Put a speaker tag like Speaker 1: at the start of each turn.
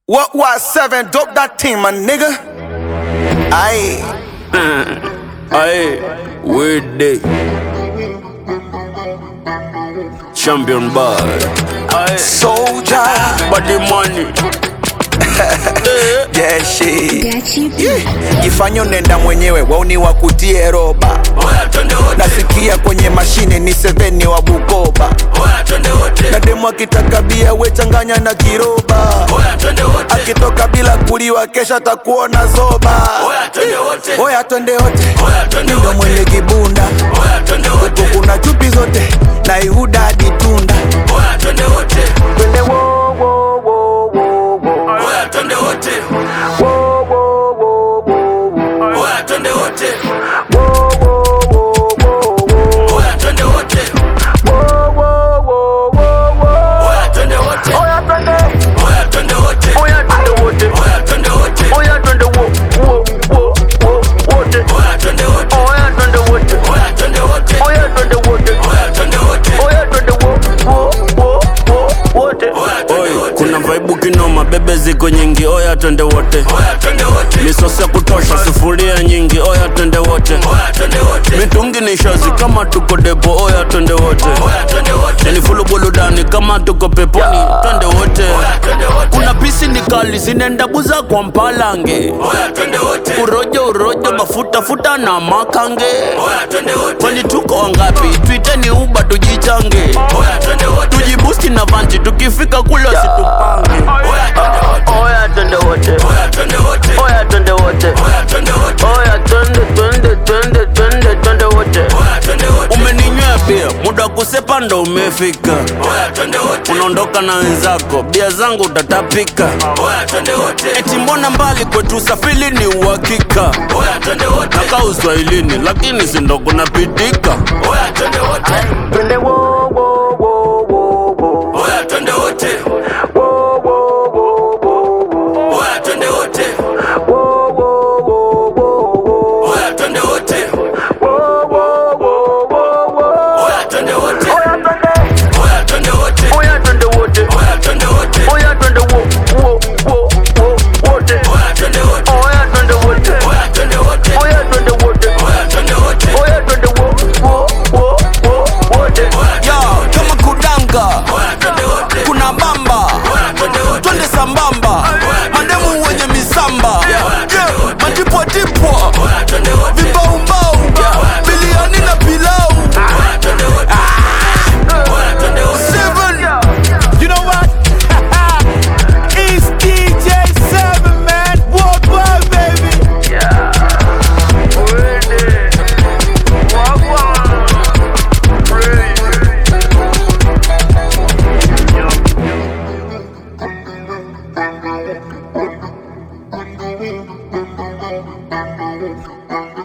Speaker 1: What 7, dope that team, my nigga. Aye.
Speaker 2: Aye, weird day. Champion bar. Aye,
Speaker 1: Soldier.
Speaker 2: body money.
Speaker 1: Yeah, shit.
Speaker 3: Yeah.
Speaker 1: Jifanye nenda mwenyewe, wauni wakutie roba. Nasikia kwenye mashine ni 7 wa Bukoba. Na demu akitaka bia we changanya na kiroba. Akitoka bila kuliwa kesha takuona zoba. Oya twende wote, ndo mwenye kibunda. Huku kuna chupi zote na Ihuda hadi Tunda. Twende wo wo wo wo wo.
Speaker 2: Twende wote.
Speaker 1: Wo wo wo wo wo.
Speaker 2: Twende wote.
Speaker 1: Wo wo wo wo wo.
Speaker 2: Twende wote.
Speaker 1: Wo wo wo wo wo.
Speaker 2: Twende wote.
Speaker 1: Oya twende.
Speaker 2: Twende wote.
Speaker 1: Oya twende wote.
Speaker 2: Twende wote.
Speaker 1: Oya twende wo wo wo wo wote.
Speaker 2: Twende wote.
Speaker 1: Oya twende wote.
Speaker 2: Twende wote.
Speaker 1: Oya twende wote.
Speaker 2: Twende wote.
Speaker 1: Oya twende wo wo wo wo wote.
Speaker 2: Oi, kuna vibe kinoma, bebe ziko nyingi, oya twende wote. Misosi ya kutosha, sufuria nyingi, oya twende wote. Mitungi ni shazi kama tuko depo, oya twende wote. Yani fulu buludani kama tuko peponi, twende wote. Kuna pisi ni kali, zinenda buza kwa mpalange. Urojo, mafuta futa na makange. Kwani tuko wangapi, tuiteni uba tujichange. Tujibusti na vanji, tukifika kula situpange.
Speaker 1: Oya twende wote. Oya twende wote. Oya twende wote.
Speaker 2: Umeninywea bia, muda kusepa ndo umefika. Unaondoka na wenzako, bia zangu utatapika. Eti mbona mbali kwetu usafiri ni uhakika. Naka uswahilini, lakini sindo kunapitika.
Speaker 1: Twende wo wo wo wo wo.
Speaker 2: Twende wote.
Speaker 1: Wo wo wo wo wo.
Speaker 2: Twende wote.
Speaker 1: Wo wo wo wo wo.
Speaker 2: Twende wote.
Speaker 1: Wo wo wo wo wo.
Speaker 2: Twende wote.
Speaker 1: Oya twende.
Speaker 2: Twende wote.
Speaker 1: Oya twende wote.
Speaker 2: Twende wote.
Speaker 1: Oya twende wo wo wo wo wote.
Speaker 2: Twende wote.
Speaker 1: Oya twende wote.
Speaker 2: Twende wote.
Speaker 1: Oya twende wote.
Speaker 2: Twende wote.
Speaker 1: Oya twende wo wo wo wo wote.
Speaker 2: Yo, kama kudanga kuna bamba, twende sambamba, mademu wenye misamba, matipwatipwa, vibaumbau, biliani na pilau. 7,
Speaker 4: You know what? It's DJ 7, man. Worldwide, baby.
Speaker 3: Yeah.